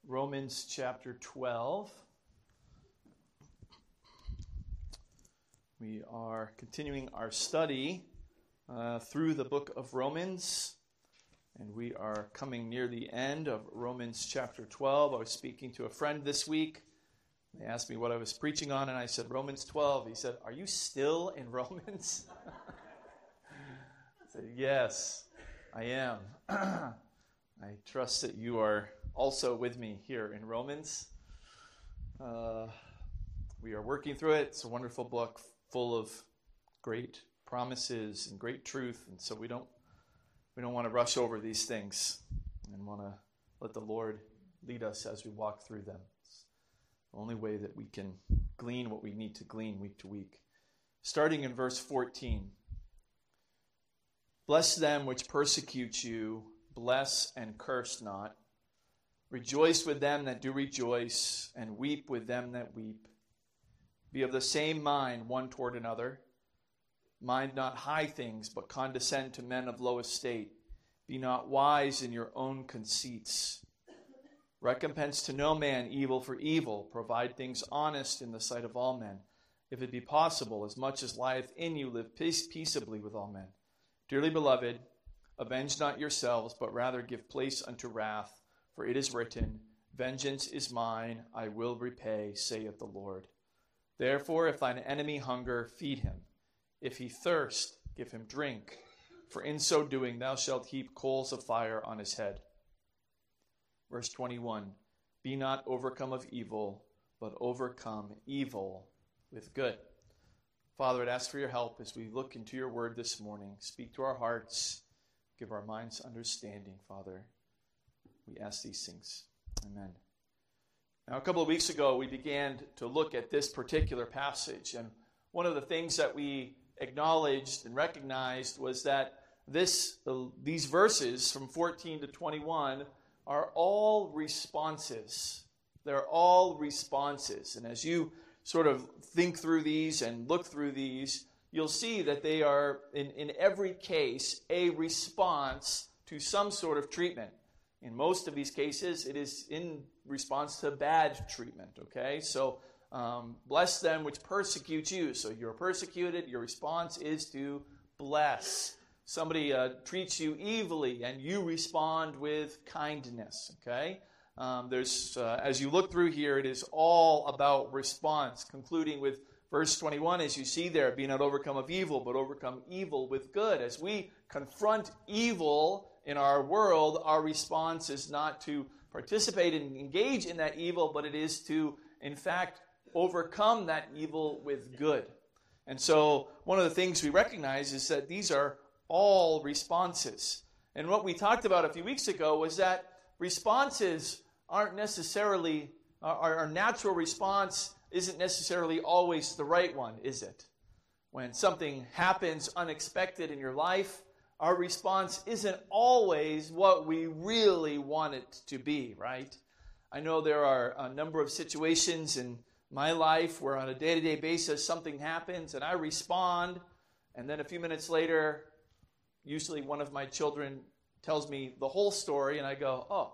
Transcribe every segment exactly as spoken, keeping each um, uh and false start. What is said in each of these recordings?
Romans chapter twelve. We are continuing our study uh, through the book of Romans, and we are coming near the end of Romans chapter twelve. I was speaking to a friend this week. They asked me what I was preaching on, and I said, Romans twelve. He said, "Are you still in Romans?" I said, "Yes, I am." I trust that you are also with me here in Romans. Uh, we are working through it. It's a wonderful book full of great promises and great truth, and so we don't we don't want to rush over these things and want to let the Lord lead us as we walk through them. It's the only way that we can glean what we need to glean week to week. Starting in verse fourteen. Bless them which persecute you, bless and curse not. Rejoice with them that do rejoice, and weep with them that weep. Be of the same mind one toward another. Mind not high things, but condescend to men of low estate. Be not wise in your own conceits. Recompense to no man evil for evil. Provide things honest in the sight of all men. If it be possible, as much as lieth in you, live peace, peaceably with all men. Dearly beloved, avenge not yourselves, but rather give place unto wrath. For it is written, Vengeance is mine, I will repay, saith the Lord. Therefore, if thine enemy hunger, feed him. If he thirst, give him drink. For in so doing thou shalt heap coals of fire on his head. Verse twenty-one, Be not overcome of evil, but overcome evil with good. Father, I'd ask for your help as we look into your word this morning. Speak to our hearts. Give our minds understanding, Father. We ask these things. Amen. Now, a couple of weeks ago, we began to look at this particular passage. And one of the things that we acknowledged and recognized was that this, uh, these verses from fourteen to twenty-one are all responses. They're all responses. And as you sort of think through these and look through these, you'll see that they are, in, in every case, a response to some sort of treatment. In most of these cases, it is in response to bad treatment, okay? So, um, bless them which persecute you. So you're persecuted, your response is to bless. Somebody uh, treats you evilly, and you respond with kindness, okay? Um, there's, uh, as you look through here, it is all about response, concluding with verse twenty-one, as you see there, be not overcome of evil, but overcome evil with good. As we confront evil in our world, our response is not to participate and engage in that evil, but it is to, in fact, overcome that evil with good. And so one of the things we recognize is that these are all responses. And what we talked about a few weeks ago was that responses aren't necessarily, our, our natural response isn't necessarily always the right one, is it? When something happens unexpected in your life, our response isn't always what we really want it to be, right? I know there are a number of situations in my life where on a day-to-day basis something happens and I respond, and then a few minutes later, usually one of my children tells me the whole story, and I go, oh,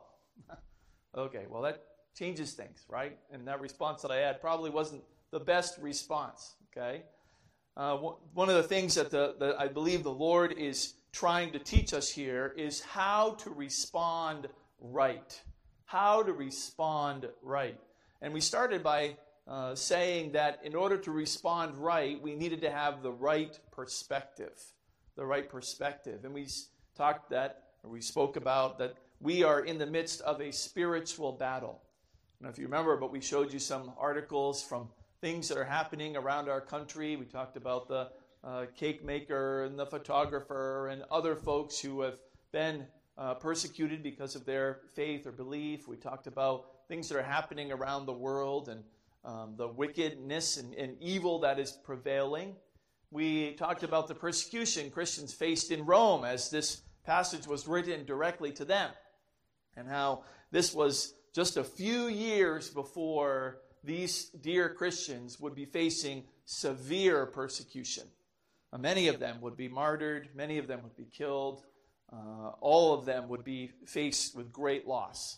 okay, well that changes things, right? And that response that I had probably wasn't the best response, okay? Uh, one of the things that, the, that I believe the Lord is trying to teach us here is how to respond right. How to respond right. And we started by uh, saying that in order to respond right, we needed to have the right perspective. The right perspective. And we talked that, or we spoke about that we are in the midst of a spiritual battle. I don't know if you remember, but we showed you some articles from things that are happening around our country. We talked about the uh, cake maker and the photographer and other folks who have been uh, persecuted because of their faith or belief. We talked about things that are happening around the world and um, the wickedness and, and evil that is prevailing. We talked about the persecution Christians faced in Rome as this passage was written directly to them, and how this was just a few years before these dear Christians would be facing severe persecution. Uh, many of them would be martyred. Many of them would be killed. Uh, all of them would be faced with great loss.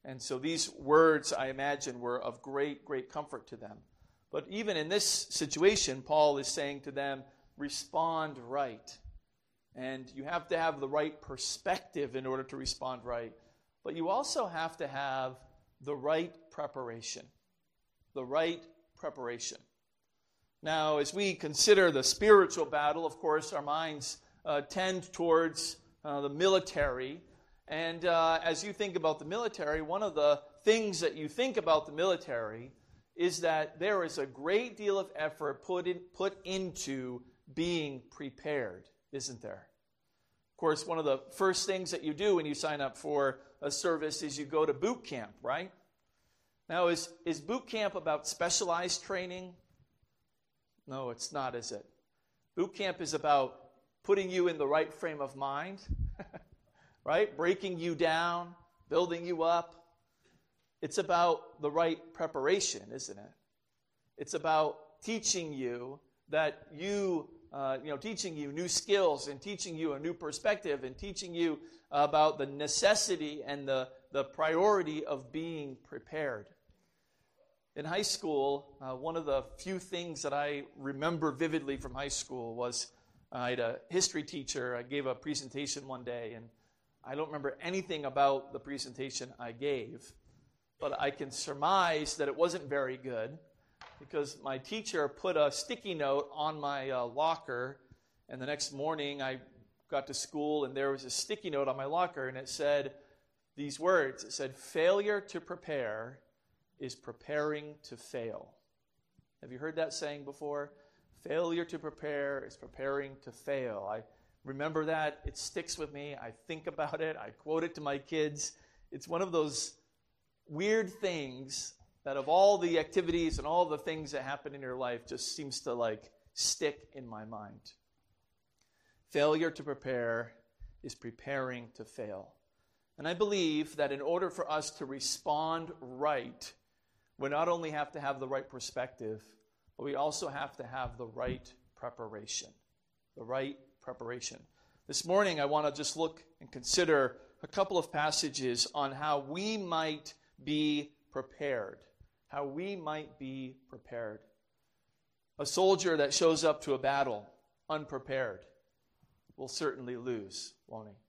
And so these words, I imagine, were of great, great comfort to them. But even in this situation, Paul is saying to them, respond right. And you have to have the right perspective in order to respond right. But you also have to have the right preparation. The right preparation. Now, as we consider the spiritual battle, of course, our minds uh, tend towards uh, the military. And uh, as you think about the military, one of the things that you think about the military is that there is a great deal of effort put in, put into being prepared, isn't there? Of course, one of the first things that you do when you sign up for a service is you go to boot camp, right? Now, is, is boot camp about specialized training? No, it's not, is it? Boot camp is about putting you in the right frame of mind, right? Breaking you down, building you up. It's about the right preparation, isn't it? It's about teaching you that you, uh, you know, teaching you new skills and teaching you a new perspective and teaching you about the necessity and the, the priority of being prepared. In high school, uh, one of the few things that I remember vividly from high school was uh, I had a history teacher. I gave a presentation one day, and I don't remember anything about the presentation I gave, but I can surmise that it wasn't very good because my teacher put a sticky note on my uh, locker, and the next morning I got to school, and there was a sticky note on my locker, and it said these words. It said, "Failure to prepare is preparing to fail." Have you heard that saying before? Failure to prepare is preparing to fail. I remember that. It sticks with me. I think about it. I quote it to my kids. It's one of those weird things that of all the activities and all the things that happen in your life just seems to like stick in my mind. Failure to prepare is preparing to fail. And I believe that in order for us to respond right, we not only have to have the right perspective, but we also have to have the right preparation. The right preparation. This morning, I want to just look and consider a couple of passages on how we might be prepared. How we might be prepared. A soldier that shows up to a battle unprepared will certainly lose, won't he?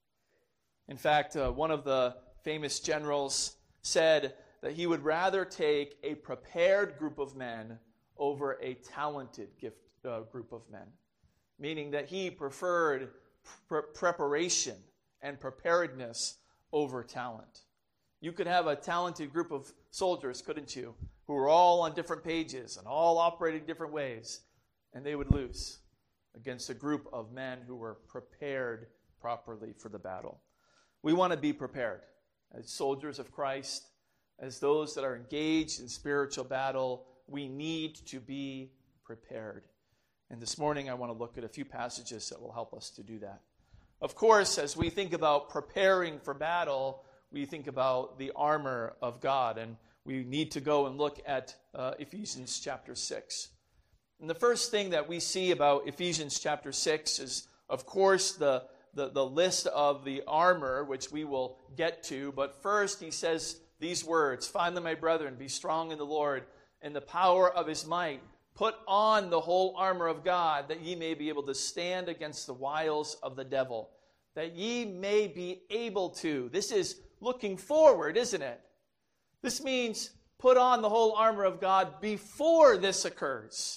In fact, uh, one of the famous generals said that he would rather take a prepared group of men over a talented gift, uh, group of men, meaning that he preferred pre- preparation and preparedness over talent. You could have a talented group of soldiers, couldn't you, who were all on different pages and all operating different ways, and they would lose against a group of men who were prepared properly for the battle. We want to be prepared as soldiers of Christ. As those that are engaged in spiritual battle, we need to be prepared. And this morning I want to look at a few passages that will help us to do that. Of course, as we think about preparing for battle, we think about the armor of God, and we need to go and look at uh, Ephesians chapter six. And the first thing that we see about Ephesians chapter six is, of course, the, the, the list of the armor, which we will get to. But first he says these words, "Finally, my brethren, be strong in the Lord and the power of his might. Put on the whole armor of God, that ye may be able to stand against the wiles of the devil. That ye may be able to." This is looking forward, isn't it? This means put on the whole armor of God before this occurs.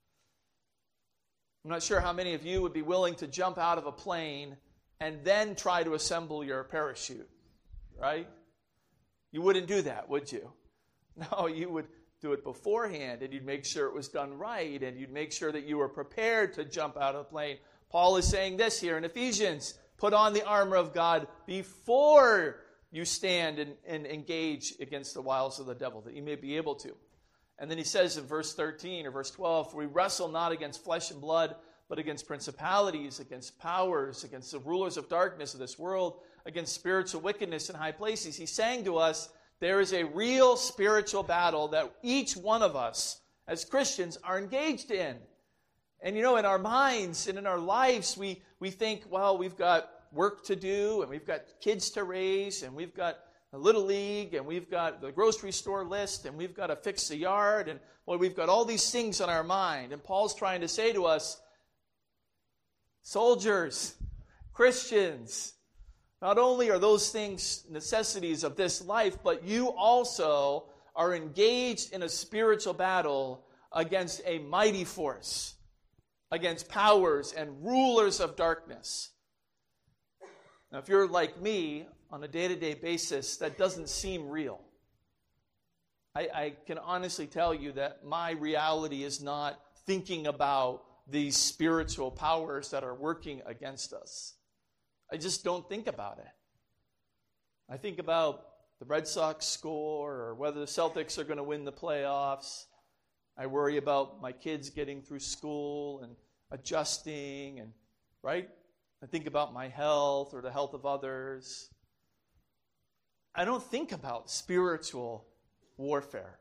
I'm not sure how many of you would be willing to jump out of a plane and then try to assemble your parachute, right? You wouldn't do that, would you? No, you would do it beforehand, and you'd make sure it was done right, and you'd make sure that you were prepared to jump out of the plane. Paul is saying this here in Ephesians, put on the armor of God before you stand and, and engage against the wiles of the devil, that you may be able to. And then he says in verse thirteen or verse twelve, "For we wrestle not against flesh and blood, but against principalities, against powers, against the rulers of darkness of this world, against spiritual wickedness in high places." He's saying to us, there is a real spiritual battle that each one of us as Christians are engaged in. And you know, in our minds and in our lives, we, we think, well, we've got work to do, and we've got kids to raise, and we've got a little league, and we've got the grocery store list, and we've got to fix the yard, and boy, we've got all these things on our mind. And Paul's trying to say to us, soldiers, Christians, not only are those things necessities of this life, but you also are engaged in a spiritual battle against a mighty force, against powers and rulers of darkness. Now, if you're like me, on a day-to-day basis, that doesn't seem real. I, I can honestly tell you that my reality is not thinking about these spiritual powers that are working against us. I just don't think about it. I think about the Red Sox score or whether the Celtics are going to win the playoffs. I worry about my kids getting through school and adjusting, and right? I think about my health or the health of others. I don't think about spiritual warfare.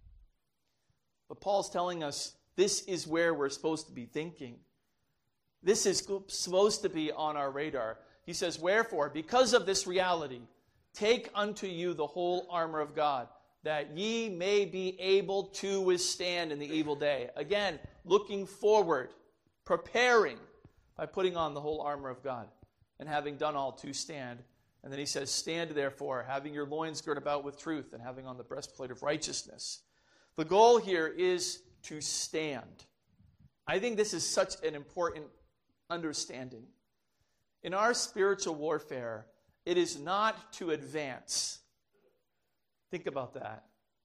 But Paul's telling us this is where we're supposed to be thinking. This is supposed to be on our radar. He says, wherefore, because of this reality, take unto you the whole armor of God, that ye may be able to withstand in the evil day. Again, looking forward, preparing by putting on the whole armor of God, and having done all to stand. And then he says, stand therefore, having your loins girt about with truth, and having on the breastplate of righteousness. The goal here is to stand. I think this is such an important understanding. In our spiritual warfare, it is not to advance. Think about that.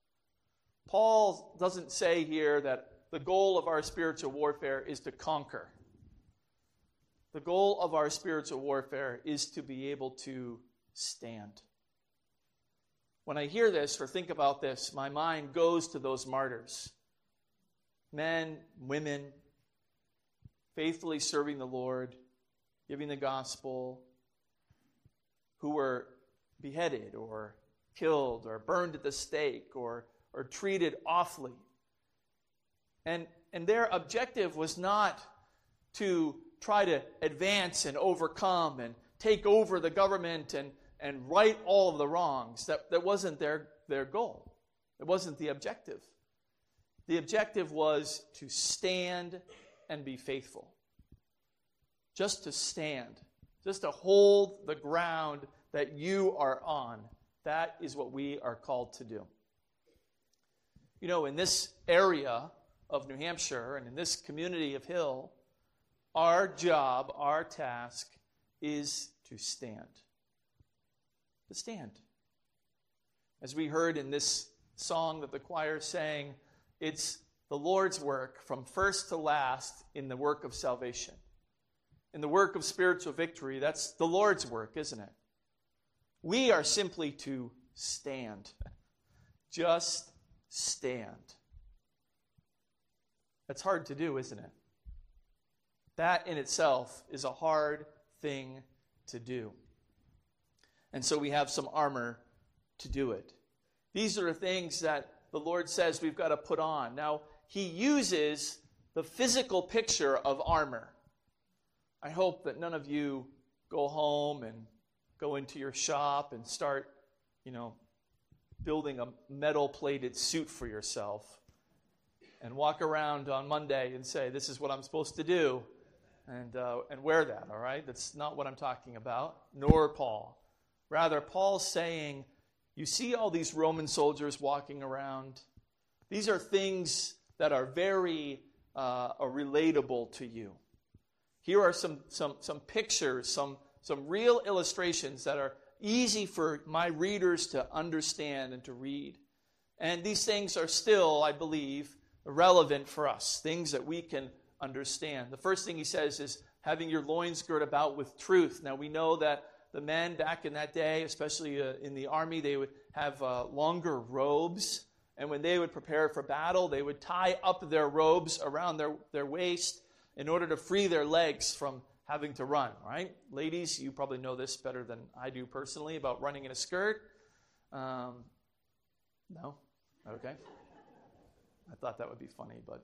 Paul doesn't say here that the goal of our spiritual warfare is to conquer. The goal of our spiritual warfare is to be able to stand. When I hear this or think about this, my mind goes to those martyrs. Men, women, faithfully serving the Lord, giving the gospel, who were beheaded or killed or burned at the stake or, or treated awfully. And, and their objective was not to try to advance and overcome and take over the government and, and right all of the wrongs. That, that wasn't their, their goal. It wasn't the objective. The objective was to stand and be faithful. Just to stand. Just to hold the ground that you are on. That is what we are called to do. You know, in this area of New Hampshire and in this community of Hill, our job, our task is to stand. To stand. As we heard in this song that the choir sang, it's the Lord's work from first to last in the work of salvation. In the work of spiritual victory, that's the Lord's work, isn't it? We are simply to stand. Just stand. That's hard to do, isn't it? That in itself is a hard thing to do. And so we have some armor to do it. These are the things that the Lord says we've got to put on. Now, he uses the physical picture of armor. I hope that none of you go home and go into your shop and start, you know, building a metal-plated suit for yourself and walk around on Monday and say, this is what I'm supposed to do, and uh, and wear that, all right? That's not what I'm talking about, nor Paul. Rather, Paul's saying, you see all these Roman soldiers walking around? These are things that are very uh, are relatable to you. Here are some some some pictures, some some real illustrations that are easy for my readers to understand and to read. And these things are still, I believe, relevant for us, things that we can understand. The first thing he says is having your loins girt about with truth. Now, we know that the men back in that day, especially uh, in the army, they would have uh, longer robes. And when they would prepare for battle, they would tie up their robes around their, their waist in order to free their legs from having to run, right? Ladies, you probably know this better than I do personally about running in a skirt. Um, no? Okay. I thought that would be funny, but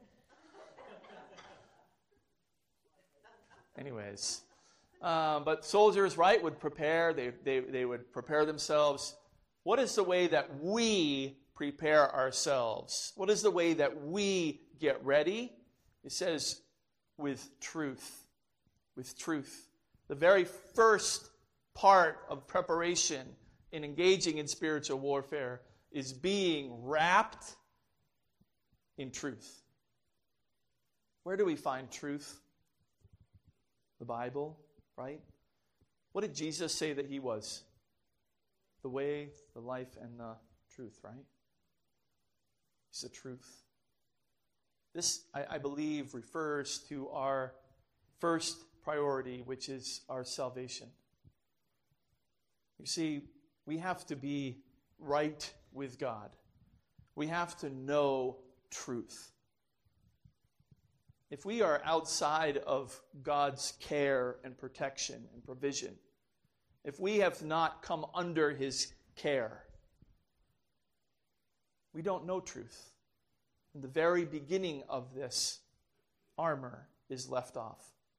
anyways. Um, but soldiers, right, would prepare. They, they, they would prepare themselves What is the way that we prepare ourselves? What is the way that we get ready? It says, with truth. With truth. The very first part of preparation in engaging in spiritual warfare is being wrapped in truth. Where do we find truth? The Bible, right? What did Jesus say that he was? The way, the life, and the truth, right? He's the truth. This, I, I believe, refers to our first priority, which is our salvation. You see, we have to be right with God. We have to know truth. If we are outside of God's care and protection and provision, if we have not come under his care, we don't know truth. And the very beginning of this armor is left off.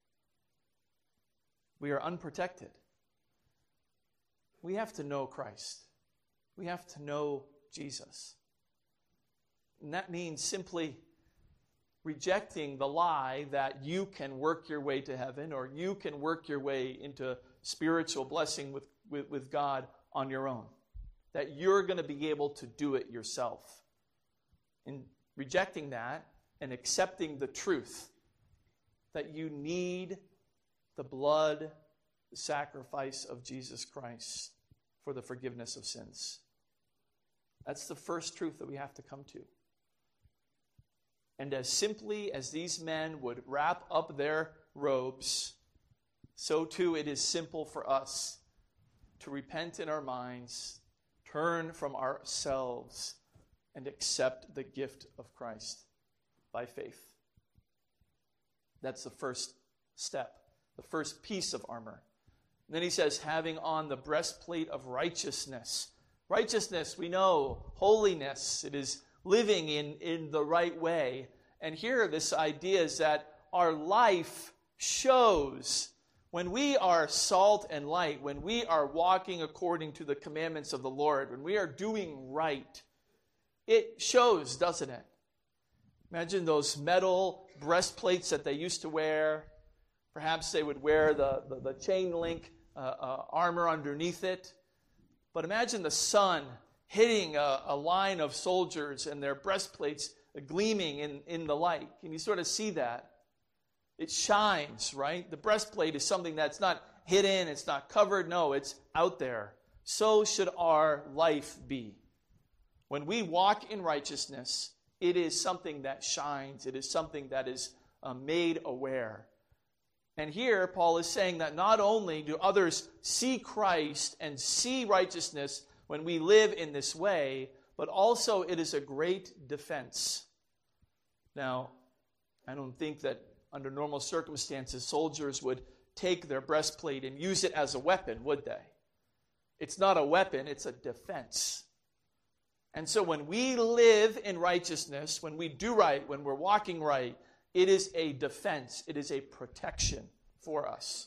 We are unprotected. We have to know Christ. We have to know Jesus. And that means simply rejecting the lie that you can work your way to heaven or you can work your way into spiritual blessing with, with, with God on your own. That you're going to be able to do it yourself. In rejecting that and accepting the truth that you need the blood, the sacrifice of Jesus Christ for the forgiveness of sins. That's the first truth that we have to come to. And as simply as these men would wrap up their robes, so too it is simple for us to repent in our minds, turn from ourselves, and accept the gift of Christ by faith. That's the first step, the first piece of armor. And then he says, having on the breastplate of righteousness. Righteousness, we know, holiness, it is living in, in the right way. And here this idea is that our life shows when we are salt and light, when we are walking according to the commandments of the Lord, when we are doing right, it shows, doesn't it? Imagine those metal breastplates that they used to wear. Perhaps they would wear the, the, the chain link uh, uh, armor underneath it. But imagine the sun hitting a, a line of soldiers and their breastplates gleaming in, in the light. Can you sort of see that? It shines, right? The breastplate is something that's not hidden, it's not covered. No, it's out there. So should our life be. When we walk in righteousness, it is something that shines. It is something that is uh, made aware. And here, Paul is saying that not only do others see Christ and see righteousness when we live in this way, but also it is a great defense. Now, I don't think that under normal circumstances, soldiers would take their breastplate and use it as a weapon, would they? It's not a weapon, it's a defense. And so when we live in righteousness, when we do right, when we're walking right, it is a defense. It is a protection for us.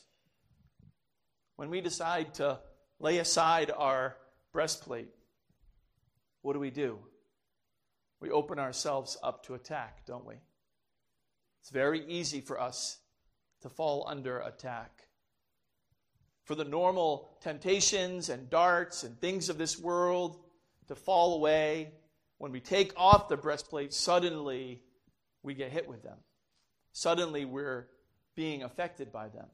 When we decide to lay aside our breastplate, what do we do? We open ourselves up to attack, don't we? It's very easy for us to fall under attack. For the normal temptations and darts and things of this world to fall away, when we take off the breastplate, suddenly we get hit with them. Suddenly we're being affected by them.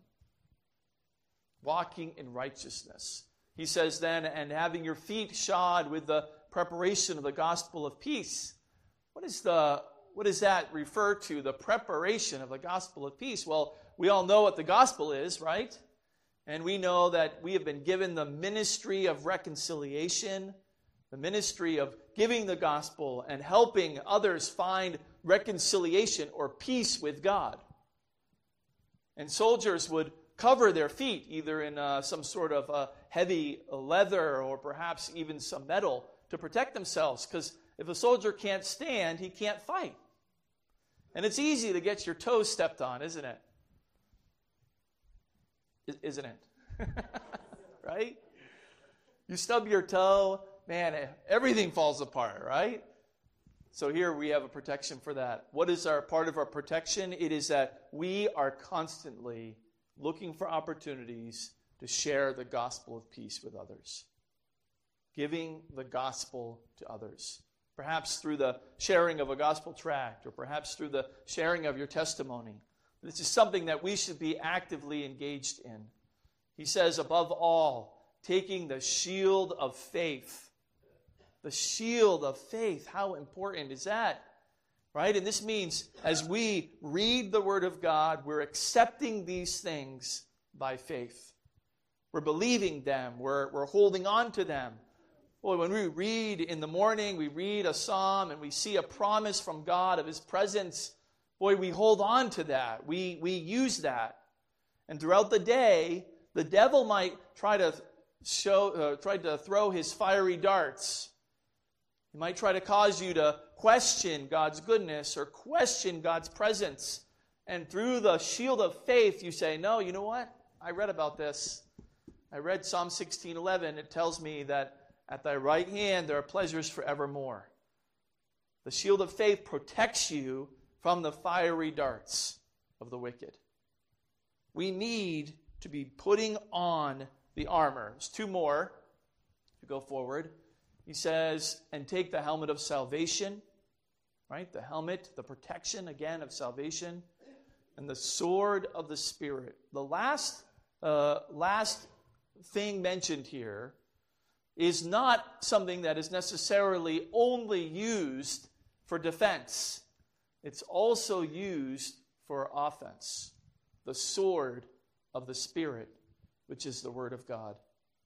Walking in righteousness. He says then, and having your feet shod with the preparation of the gospel of peace. What is the what does that refer to? The preparation of the gospel of peace. Well, we all know what the gospel is, right? And we know that we have been given the ministry of reconciliation, the ministry of giving the gospel and helping others find reconciliation or peace with God. And soldiers would cover their feet either in uh, some sort of uh, heavy leather or perhaps even some metal to protect themselves, because if a soldier can't stand, he can't fight. And it's easy to get your toes stepped on, isn't it? I- isn't it? Right? You stub your toe, man, everything falls apart, right? So here we have a protection for that. What is our part of our protection? It is that we are constantly looking for opportunities to share the gospel of peace with others. Giving the gospel to others. Perhaps through the sharing of a gospel tract, or perhaps through the sharing of your testimony. This is something that we should be actively engaged in. He says, above all, taking the shield of faith. The shield of faith. How important is that? Right? And this means as we read the Word of God, we're accepting these things by faith. We're believing them. We're, we're holding on to them. Boy, when we read in the morning, we read a psalm and we see a promise from God of His presence, boy, we hold on to that. We, we use that. And throughout the day, the devil might try to show, uh, try to throw his fiery darts. He might try to cause you to question God's goodness or question God's presence. And through the shield of faith, you say, no, you know what? I read about this. I read Psalm sixteen eleven. It tells me that at thy right hand there are pleasures forevermore. The shield of faith protects you from the fiery darts of the wicked. We need to be putting on the armor. There's two more to go forward. He says, and take the helmet of salvation, right? The helmet, the protection, again, of salvation, and the sword of the Spirit. The last, uh, last thing mentioned here is not something that is necessarily only used for defense. It's also used for offense. The sword of the Spirit, which is the Word of God.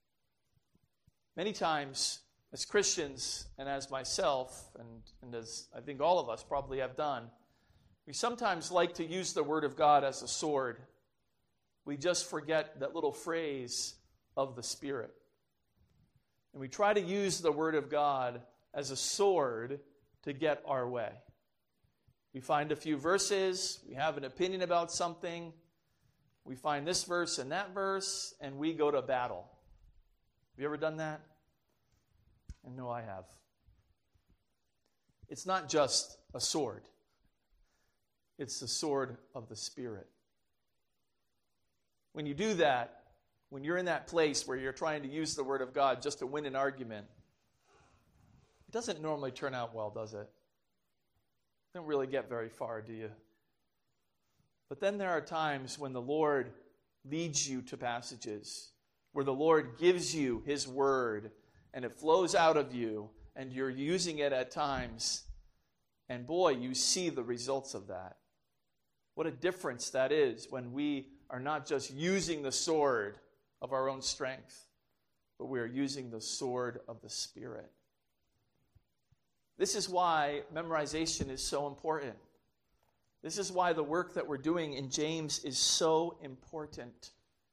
Many times, as Christians and as myself, and, and as I think all of us probably have done, we sometimes like to use the Word of God as a sword. We just forget that little phrase of the Spirit. And we try to use the Word of God as a sword to get our way. We find a few verses, we have an opinion about something, we find this verse and that verse, and we go to battle. Have you ever done that? And no, I have. It's not just a sword. It's the sword of the Spirit. When you do that, when you're in that place where you're trying to use the Word of God just to win an argument, it doesn't normally turn out well, does it? You don't really get very far, do you? But then there are times when the Lord leads you to passages where the Lord gives you His Word and it flows out of you and you're using it at times. And boy, you see the results of that. What a difference that is when we are not just using the sword of our own strength, but we are using the sword of the Spirit. This is why memorization is so important. This is why the work that we're doing in James is so important.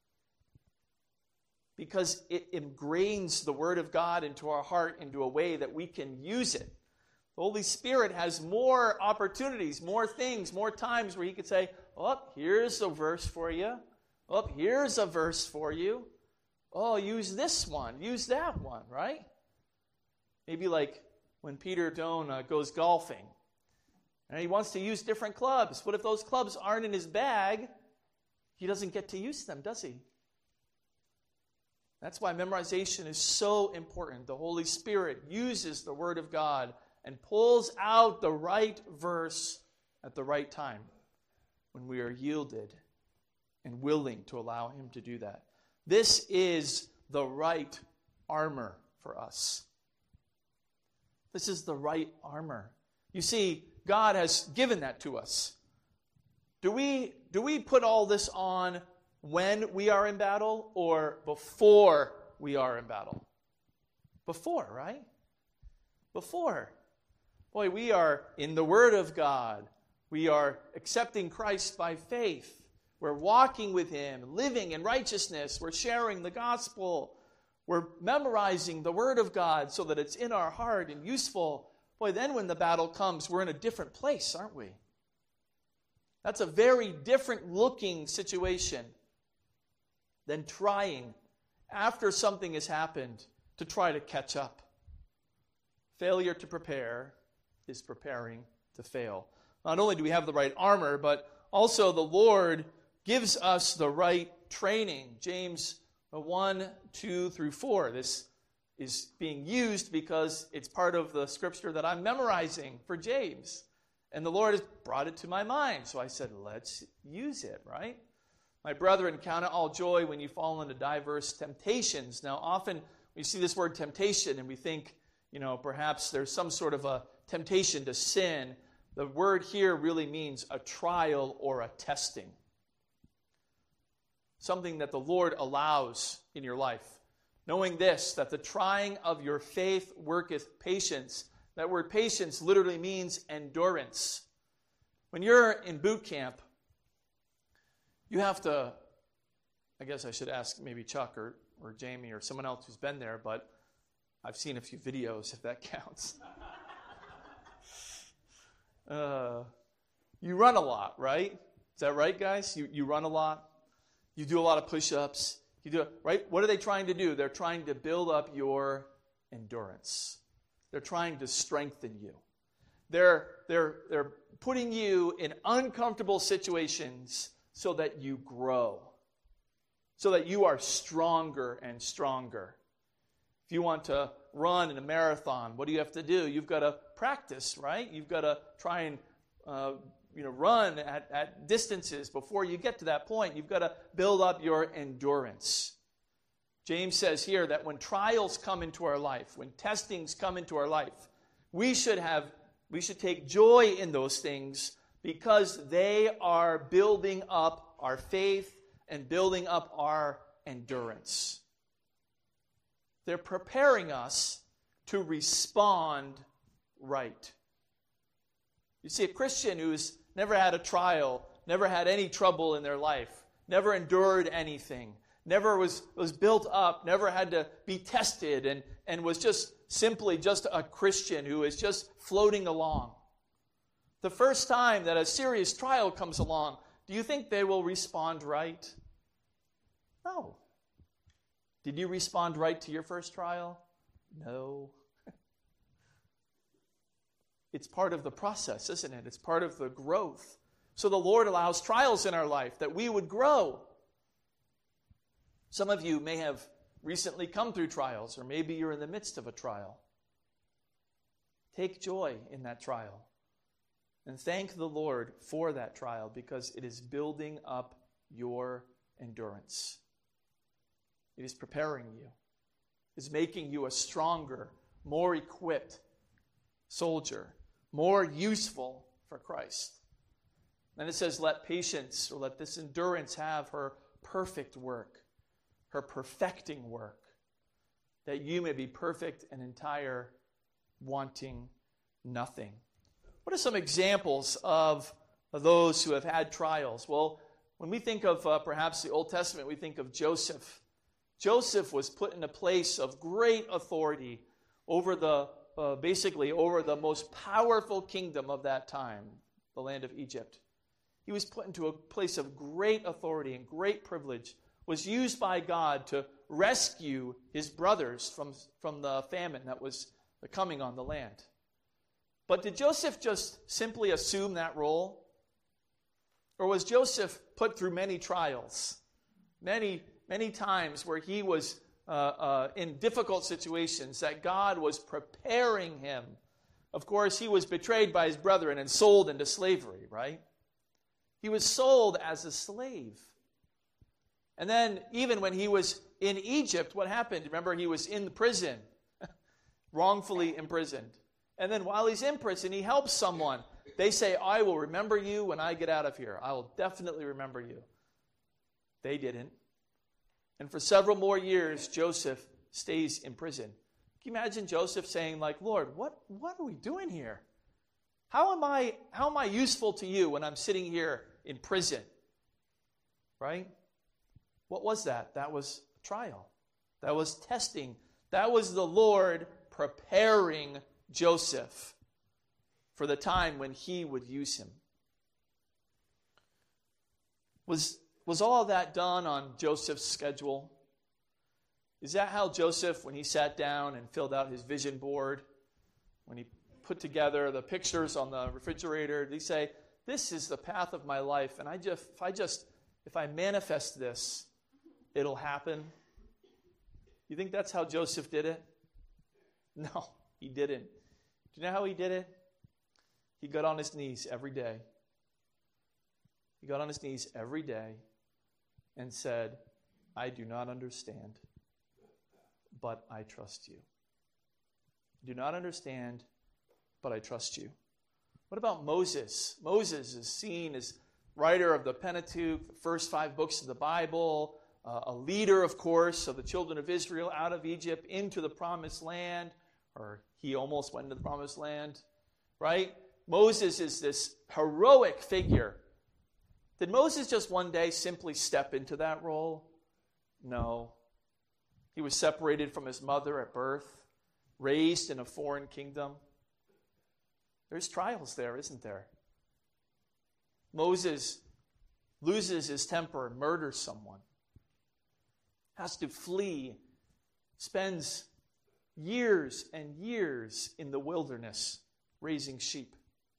Because it ingrains the Word of God into our heart into a way that we can use it. The Holy Spirit has more opportunities, more things, more times where He could say, oh, here's a verse for you. Oh, here's a verse for you. Oh, use this one. Use that one, right? Maybe like when Peter Doan uh, goes golfing. And he wants to use different clubs. What if those clubs aren't in his bag? He doesn't get to use them, does he? That's why memorization is so important. The Holy Spirit uses the Word of God and pulls out the right verse at the right time when we are yielded and willing to allow Him to do that. This is the right armor for us. This is the right armor. You see, God has given that to us. Do we, do we put all this on when we are in battle or before we are in battle? Before, right? Before. Boy, we are in the Word of God. We are accepting Christ by faith. We're walking with Him, living in righteousness. We're sharing the gospel. We're memorizing the Word of God so that it's in our heart and useful. Boy, then when the battle comes, we're in a different place, aren't we? That's a very different looking situation than trying, after something has happened, to try to catch up. failure to prepare is preparing to fail. Not only do we have the right armor, but also the Lord gives us the right training. James one, two through four. This is being used because it's part of the scripture that I'm memorizing for James. And the Lord has brought it to my mind. So I said, let's use it, right? My brethren, count it all joy when you fall into diverse temptations. Now, often we see this word temptation and we think, you know, perhaps there's some sort of a temptation to sin. The word here really means a trial or a testing. Something that the Lord allows in your life. Knowing this, that the trying of your faith worketh patience. That word patience literally means endurance. When you're in boot camp, you have to, I guess I should ask maybe Chuck or, or Jamie or someone else who's been there, but I've seen a few videos if that counts. uh, you run a lot, right? Is that right, guys? You, you run a lot. You do a lot of push-ups. You do it, right? What are they trying to do? They're trying to build up your endurance. They're trying to strengthen you. They're, they're, they're putting you in uncomfortable situations so that you grow, so that you are stronger and stronger. If you want to run in a marathon, what do you have to do? You've got to practice, right? You've got to try and uh, you know, run at, at distances before you get to that point. You've got to build up your endurance. James says here that when trials come into our life, when testings come into our life, we should have, we should take joy in those things because they are building up our faith and building up our endurance. They're preparing us to respond right. You see, a Christian who's never had a trial, never had any trouble in their life, never endured anything, never was, was built up, never had to be tested, and, and was just simply just a Christian who is just floating along. The first time that a serious trial comes along, do you think they will respond right? No. Did you respond right to your first trial? No. It's part of the process, isn't it? It's part of the growth. So the Lord allows trials in our life that we would grow. Some of you may have recently come through trials, or maybe you're in the midst of a trial. Take joy in that trial. And thank the Lord for that trial because it is building up your endurance. It is preparing you. It is making you a stronger, more equipped soldier, more useful for Christ. Then it says, let patience or let this endurance have her perfect work, her perfecting work, that you may be perfect and entire, wanting nothing. What are some examples of, of those who have had trials? Well, when we think of uh, perhaps the Old Testament, we think of Joseph. Joseph was put in a place of great authority over the, uh, basically over the most powerful kingdom of that time, the land of Egypt. He was put into a place of great authority and great privilege, was used by God to rescue his brothers from, from the famine that was coming on the land. But did Joseph just simply assume that role? Or was Joseph put through many trials, many, many times where he was uh, uh, in difficult situations that God was preparing him? Of course, he was betrayed by his brethren and sold into slavery, right? He was sold as a slave. And then even when he was in Egypt, what happened? Remember, he was in prison, wrongfully imprisoned. And then while he's in prison, he helps someone. They say, I will remember you when I get out of here. I will definitely remember you. They didn't. And for several more years, Joseph stays in prison. Can you imagine Joseph saying, like, Lord, what, what are we doing here? How am I, how am I useful to you when I'm sitting here in prison? Right? What was that? That was a trial. That was testing. That was the Lord preparing Joseph for the time when he would use him. Was, was all of that done on Joseph's schedule? Is that how Joseph, when he sat down and filled out his vision board, When he put together the pictures on the refrigerator, did he say, this is the path of my life, and I just, if I just, if I manifest this, it'll happen? You think that's how Joseph did it? No, he didn't. Do you know how he did it? He got on his knees every day. He got on his knees every day and said, I do not understand, but I trust you. I do not understand, but I trust you. What about Moses? Moses is seen as writer of the Pentateuch, the first five books of the Bible, uh, a leader, of course, of the children of Israel out of Egypt into the promised land, or he almost went into the promised land, right? Moses is this heroic figure. Did Moses just one day simply step into that role? No. He was separated from his mother at birth, raised in a foreign kingdom. There's trials there, isn't there? Moses loses his temper and murders someone, has to flee, spends years and years in the wilderness raising sheep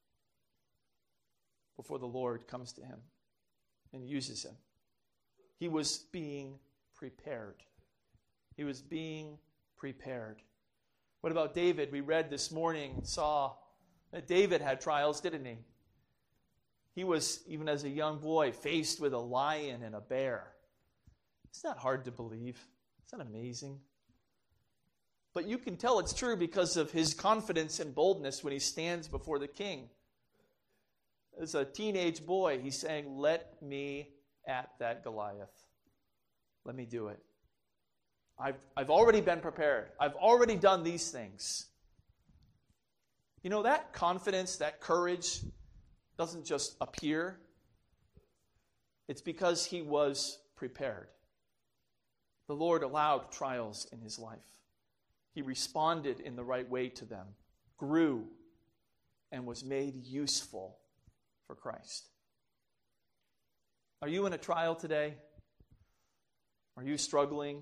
before the Lord comes to him and uses him. He was being prepared. He was being prepared. What about David? We read this morning, saw that David had trials, didn't he? He was, even as a young boy, faced with a lion and a bear. It's not hard to believe. It's not amazing. But you can tell it's true because of his confidence and boldness when he stands before the king. As a teenage boy, he's saying, let me at that Goliath. Let me do it. I've, I've already been prepared. I've already done these things. You know, that confidence, that courage doesn't just appear. It's because he was prepared. The Lord allowed trials in his life. He responded in the right way to them, grew, and was made useful for Christ. Are you in a trial today? Are you struggling?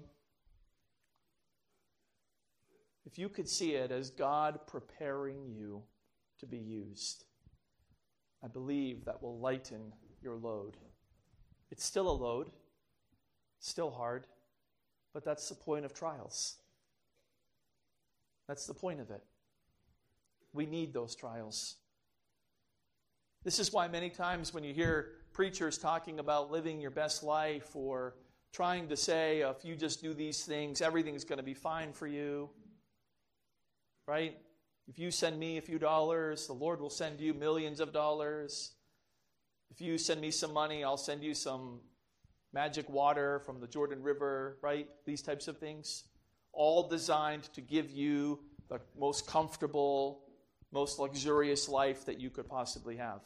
If you could see it as God preparing you to be used, I believe that will lighten your load. It's still a load, still hard, but that's the point of trials. That's the point of it. We need those trials. This is why many times when you hear preachers talking about living your best life or trying to say, if you just do these things, everything's going to be fine for you, right? If you send me a few dollars, the Lord will send you millions of dollars. If you send me some money, I'll send you some magic water from the Jordan River, right? These types of things. All designed to give you the most comfortable, most luxurious life that you could possibly have.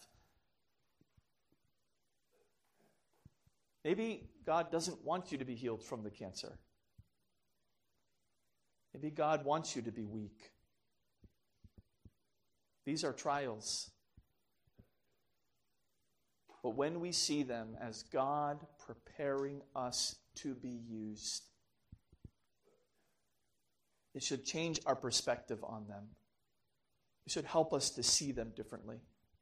Maybe God doesn't want you to be healed from the cancer. Maybe God wants you to be weak. These are trials. But when we see them as God preparing us to be used, it should change our perspective on them. It should help us to see them differently.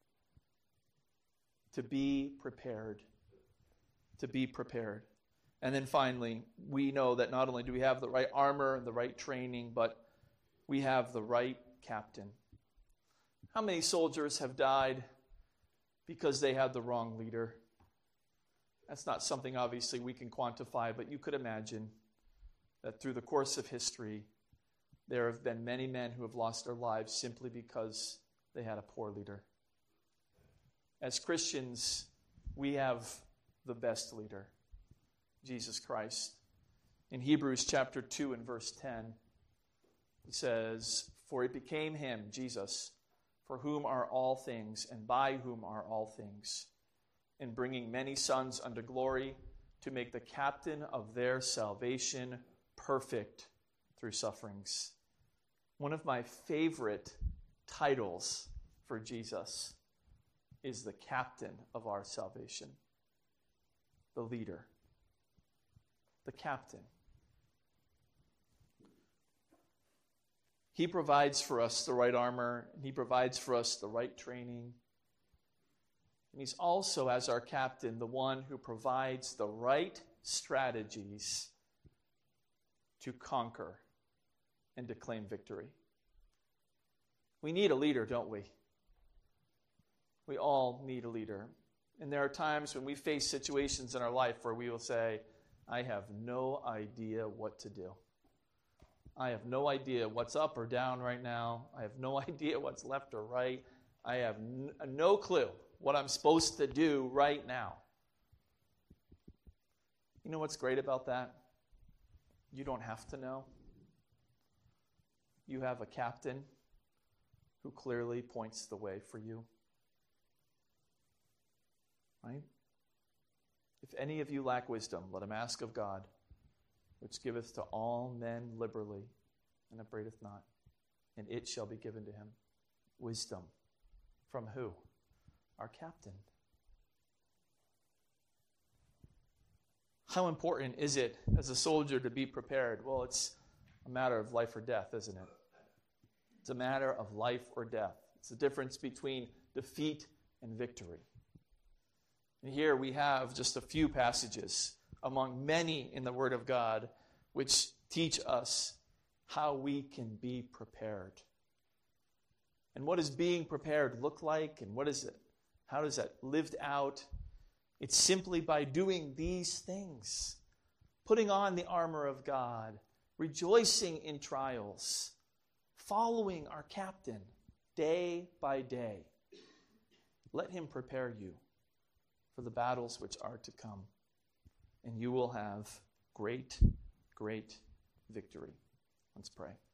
To be prepared. To be prepared. And then finally, we know that not only do we have the right armor and the right training, but we have the right captain. How many soldiers have died because they had the wrong leader? That's not something obviously we can quantify, but you could imagine that through the course of history, there have been many men who have lost their lives simply because they had a poor leader. As Christians, we have the best leader, Jesus Christ. In Hebrews chapter two and verse ten, it says, "For it became him, Jesus, for whom are all things, and by whom are all things, in bringing many sons unto glory, to make the captain of their salvation perfect through sufferings." One of my favorite titles for Jesus is the captain of our salvation, the leader, the captain. He provides for us the right armor, and he provides for us the right training. And he's also, as our captain, the one who provides the right strategies to conquer and to claim victory. We need a leader, don't we? We all need a leader. And there are times when we face situations in our life where we will say, I have no idea what to do. I have no idea what's up or down right now. I have no idea what's left or right. I have n- no clue what I'm supposed to do right now. You know what's great about that? You don't have to know. You have a captain who clearly points the way for you. Right? If any of you lack wisdom, let him ask of God, which giveth to all men liberally, and upbraideth not, and it shall be given to him. Wisdom. From who? Our captain. How important is it as a soldier to be prepared? Well, it's a matter of life or death, isn't it? It's a matter of life or death. It's the difference between defeat and victory. And here we have just a few passages among many in the Word of God which teach us how we can be prepared. And what does being prepared look like? And what is it? How does that lived out? It's simply by doing these things. Putting on the armor of God, rejoicing in trials, following our captain day by day. Let him prepare you for the battles which are to come, and you will have great, great victory. Let's pray.